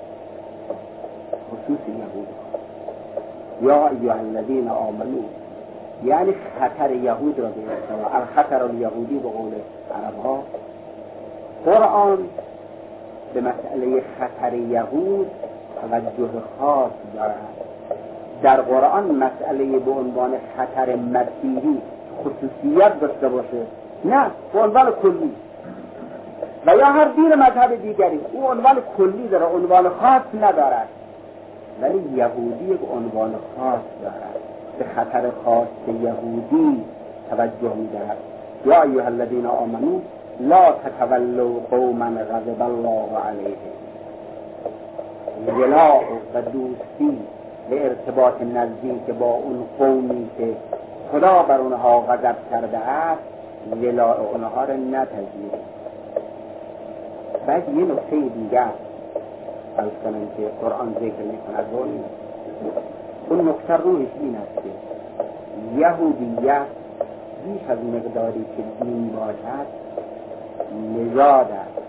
خصوص یهود، یا ایها الذین آمنو، یعنی خطر یهود را به اصطلاح الخطر الیهودی به قول عربها. قرآن به مسئله خطر یهود توجه خاص دارد. در قرآن مسئله به عنوان خطر مسیحی خصوصیت داشته باشه نه، به عنوان کلی، و یا هر دین مذهب دیگری او عنوان کلی داره، عنوان خاص ندارد. ولی یهودی یک عنوان خاص دارد، به خطر خاص یهودی توجه می‌دهد. یا ایها الذین آمنو لا تتولوا قوما غضب الله علیهم. ولا و دوستی به ارتباط نزدیک با اون قومی که خدا بر اونها غضب کرده است، ولا اونها را نپذیرید. بعد یه نکته دیگر از کنم که قرآن ذکر می‌کند، اون نکته روحش این است که یهودیت بیش از مقداری که دین باشد نژاد است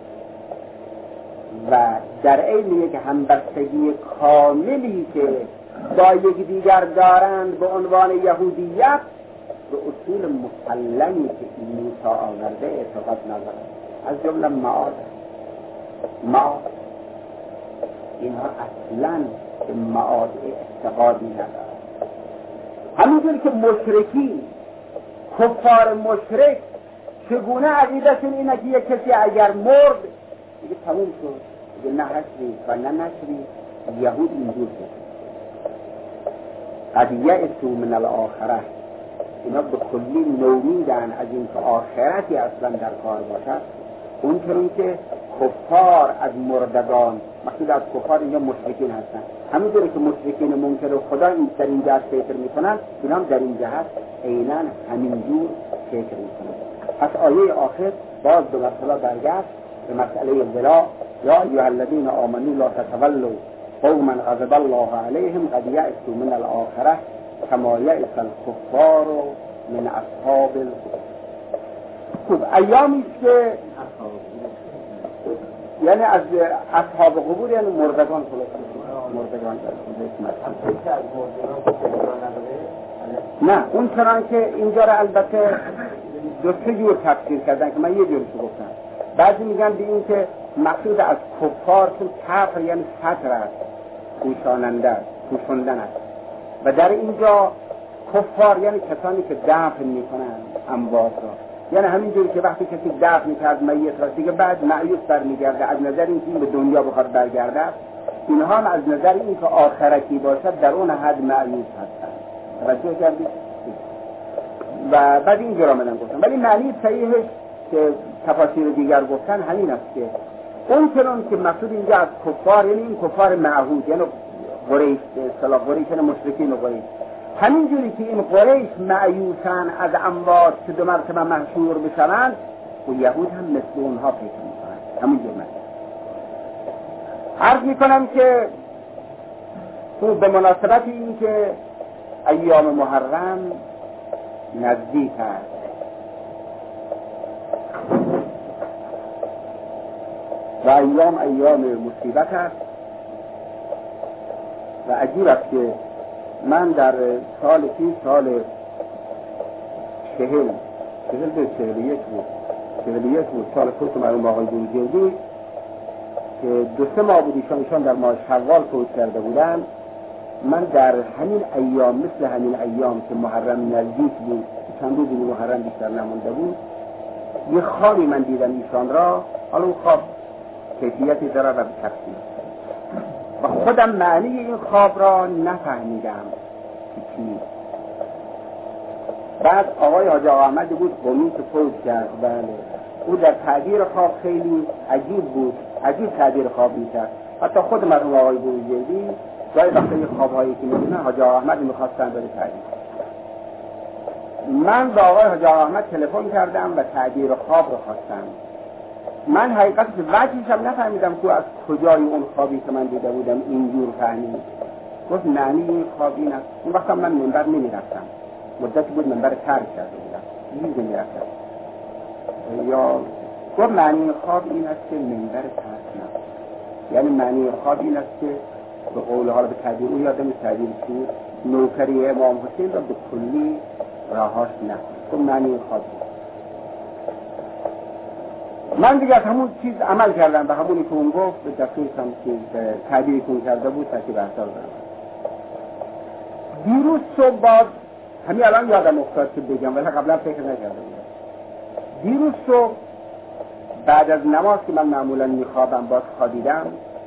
و در عین یک همبستگی کاملی که با یک دیگر دارند به عنوان یهودیت به اصول مسلمی که موسی آورده اعتقاد ندارند، از جمله معاد. معاد اینها اصلا به معاد اعتقادی ندارند. همینطور که مشرکی، کفار مشرک چگونه عقیدهشون اینه که یک کسی اگر مرد دیگه تموم شد، دیگه نه حشری و نه نشری. یهود اینجور شد. قد یئسوا من الاخره، اینا به کلی نومیدن از این که آخرتی اصلا در کار باشد. اونطوری که کفار از مردگان، مقصود از کفار اینجا مشرکین هستن، همینطوری که مشرکین منکر خدا این در این جهت فکر میکنن، اینا هم در این جهت عیناً همینجور فکر میکنن. پس آیه آخر باز دو مرتبه برگشت به مسئله ولا، یا ایها الذین آمنوا لا تتولوا قوما غضب الله علیهم قد یئسوا من الاخره کما یئس الکفار من اصحاب القبور. خب ایامی که یعنی از اصحاب قبور یعنی مردگان، مردگان نه اون چنان که اینجا را البته دو سه جور تفسیر کردن که من یه جورشو گفتم. بعضی میگن به این که مقصود از کفار چون کفر یعنی ستر است، پوشاننده، پوشاندن است، و در اینجا کفار یعنی کسانی که دفن میکنن اموات را، یعنی همینجوری که وقتی کسی دفن میکرد میت را دیگه بعد مایوس برمیگرده از نظر اینکه این به دنیا بخواد برگرده، اینها هم از نظر اینکه آخرتی باشد در اون حد مایوس هستند. توجه کردید؟ و بعد اینجا را منم گفتم، ولی معنی صحیحش که تفاسیر دیگر گفتن همین است که اون چنون که مقصود اینجا از کفار یعنی این کفار معهود، یعنی قریش، اصطلاح قریش یعنی مشرکین و قریش، همین جوری که این قریش مایوسن از اموات که دو مرتبه محشور بشوند، و یهود هم مثل اونها فکر میکنند. همین جور من عرض میکنم که تو به مناسبت این که ایام محرم نزدیک است، و ایام ایام مصیبت است، و عجیب است که من در سال پیش، سال چهل چهل به چهل یک بود چهل یک بود سال خود مرحوم آقای بروجردی که دو سه ماه بود ایشان ایشان در ماه شوال فوت کرده بودن. من در همین ایام، مثل همین ایام که محرم نزدیک بود، چند روزی محرم بیشتر نمونده بود، یه خوابی من دیدم ایشان را. حالا اون خواب کیفیتی داره و تفسیر، و خودم معنی این خواب را نفهمیدم که چی. بعد آقای حاج آقا احمد بود قمی که فوت کرد، بله، او در تعبیر خواب خیلی عجیب بود، عجیب تعبیر خواب میکرد. حتی خود مرحوم آقای بروجردی گاهی وقتا یه خوابهایی که می‌بینن حاجی آقا احمد می‌خواستن بره تعبیر. من با آقای حاجی آقا احمد تلفن کردم و تعبیر خواب رو خواستم. من حقیقتش وجهش هم نفهمیدم که از کجای اون خوابی که من دیده بودم اینجور فهمید. گفت معنی این خواب این است. اون وقتا من منبر نمی‌رفتم. مدتی بود منبر ترک کرده بودم. هیچ نمی‌رفتم. یا گفت معنی خواب این است که منبر ترک نکن. یعنی معنی خواب این است که به قول حالا به تعبیر او یادم تعبیر شد نوکری امام حسین را به کلی راهاش نکن. گفت معنی خواب من دیگه از همون چیز عمل کردم و همونی که اون گفت به دستور هم که تعبیری که کرده بود ترکیب احسال دارم. دیروز صبح باز همین الان یادم افتاد که بگم ولی قبلا فکر نکرده بودم. دیروز صبح بعد از نماز که من معمولا میخوابم باز خوابیدم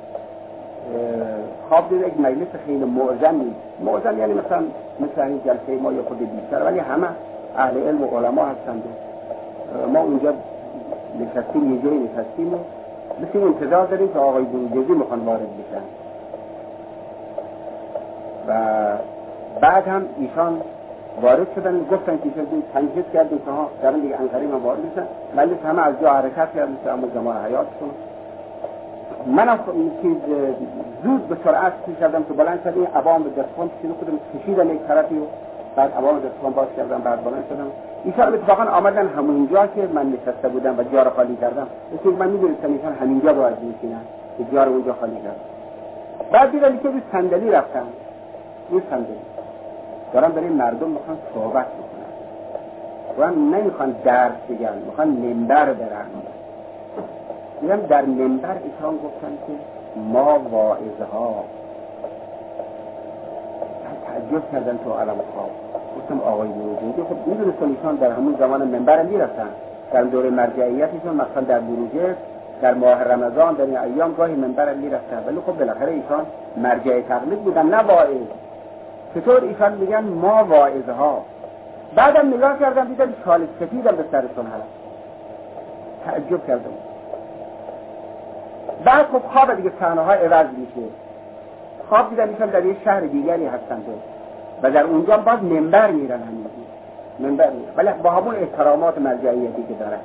خواب دیده یک مجلس خیلی معظمی معظم یعنی مثلا مثل این جلسه ما یا خود بیشتر ولی همه اهل علم و علما هستند. ما اونجا نشستیم یه جایی نشستیم و مثل انتظار داریم که آقای بروجردی میخوان وارد بشن و بعد هم ایشان وارد شدن گفتن که ایشان تنجیز کردیم که ها دارن دیگه انقریب هم وارد بشن مجلس همه از جا حرکت کردن که اما زمان حیاتشون من هم زود به سرعت کشیدم که بلند شدیم عوام به دستخوان شروع کردم کشیدم یک طرفی و بعد عوام دستخوان باز کردم بعد بلند شدم ایشان اتفاقا آمدن همونجا که من نشسته بودم و جا رو خالی کردم مثل من میدونستم ایشان همینجا باید میشینن که جا رو اونجا خالی کردم. بعد دیدم که روی صندلی رفتم روی صندلی دارم برای مردم میخوان صحبت بکنن و نمیخوان درس بگن میخوان منبر برن. دیدم در منبر ایشان گفتن که ما واعظه ها تعجب کردن تو علم خواب گفتم آقای بروجردی خب میدونستم ایشان در همون زمان منبر میرفتن در دوره مرجعیتشون مثلا در بروجرد در ماه رمضان در این ایام گاهی منبر میرفتن ولی خب بالاخره ایشان مرجع تقلید بودن نه واعظ. چطور ایشان میگن ما واعظه ها؟ بعدم نگاه کردم دیدم شال سفیدم به سرشون هست تعجب کردم. بعد خب خواب دیگه صحنه ها عوض میشه. خواب دیدم ایشان در یک شهر دیگری هستند و در اونجا باز منبر میرن همینجور منبر میرن ولی با همون احترامات مرجعیتی که دارن.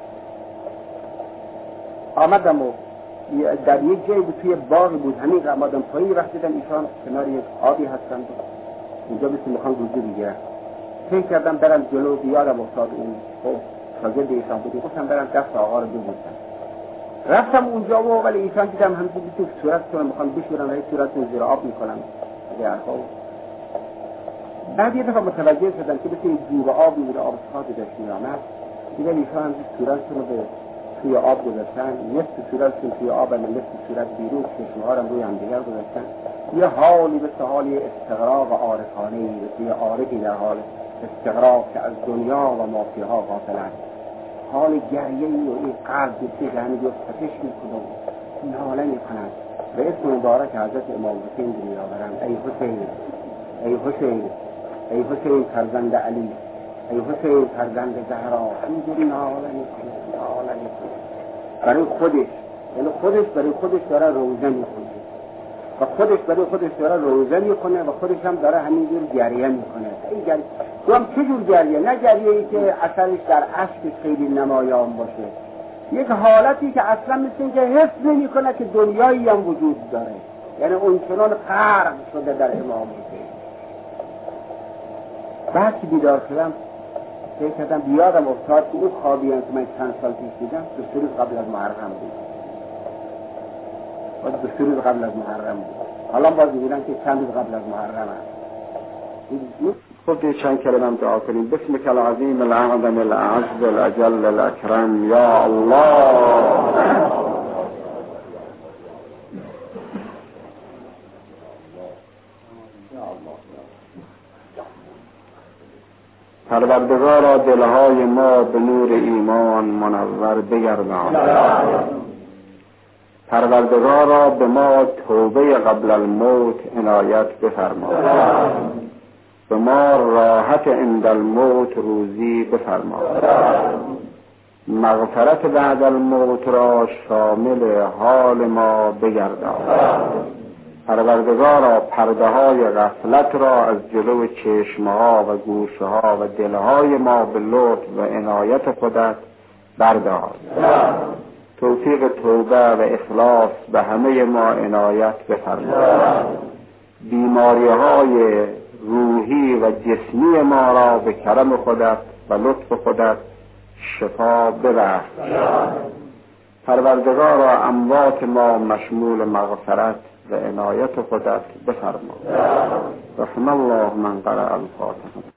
آمدم و در یک جایی بود توی باغ بود همین آمدم پایین رفت دیدم ایشان کنار یک آبی هستند اونجا بسی میخوان روزی بگیرن. فکر کردم برم جلو بیارم افتاد اون خب تازه به ایشان بودی گفتم برم دست آقا رو ببوسم. رفتم اونجا و ولی ایشان دیدم همینجوری تو صورتشون میخوان بشورن و صورتشون زیر آب میکنن دیرها. بعد یه دفعه متوجه شدم که مثل جوب آبی بود آب ساده داشت میامد دیدم ایشان هم صورتشون رو به توی آب گذاشتن نصف صورتشون توی آب و نصف صورت بیرون چشمها رو روی هم دیگر گذاشتن. یه حالی مثل حالی استغراق عارفانه‌ای مثل یه عارفی در حال استغراق که از دنیا و مافیها غافلند حال گریه‌ای و این قلب که جهنی جو ستش میکنه ناله میکنند به اسم مبارک حضرت امام حسین میآورند ای حسین ای حسین ای حسین فرزند علی ای حسین فرزند زهرا اینجوری ناله میکنه ناله میکنه برای خودش یعنی خودش برای خودش داره روزه میکنه و خودش برای خودش داره روزه میکنه و خودش هم داره همینجور گریه میکنه. این گریه تو هم چه جور گریه؟ نه گریه ای که اثرش در اشک خیلی نمایان باشه یک حالتی که اصلا مثل این که حس نمیکنه که دنیایی هم وجود داره یعنی اون چنان غرق شده در امام حسین. بعد که بیدار شدم فکر کردم بیادم افتاد که اون خوابی هم که من چند سال پیش دیدم دو سه روز قبل از محرم بود و دو سه روز قبل از محرم بود حالا باز می‌بینم که چند روز قبل از محرم هست. خب چند کلمه هم دعا کنیم. بسمک العظیم الأعظم الأعز الأجل الأكرم یا الله. پروردگارا دلهای ما به نور ایمان منور بگردان. پروردگارا به ما توبه قبل الموت عنایت بفرما. به ما راحت عند الموت روزی بفرما. مغفرت بعد الموت را شامل حال ما بگردان. پروردگارا پرده های غفلت را از جلو چشمها و گوشها و دلهای ما به لطف و عنایت خودت بردار. توفیق توبه و اخلاص به همه ما عنایت بفرما. بیماری های روحی و جسمی ما را به کرم خودت و لطف خودت شفا ببخش. پروردگارا اموات ما مشمول مغفرت و عنایت خودت بفرما. رحم الله من قرأ الفاتحه.